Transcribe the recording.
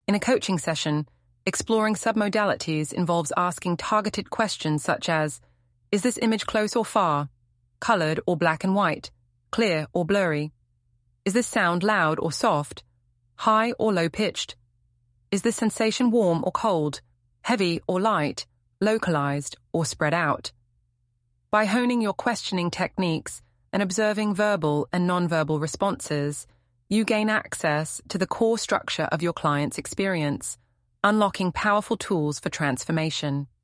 In a coaching session, exploring submodalities involves asking targeted questions such as, is this image close or far? Colored or black and white? Clear or blurry? Is this sound loud or soft? High or low-pitched? Is this sensation warm or cold? Heavy or light? Localized or spread out? By honing your questioning techniques and observing verbal and nonverbal responses, you gain access to the core structure of your client's experience, unlocking powerful tools for transformation.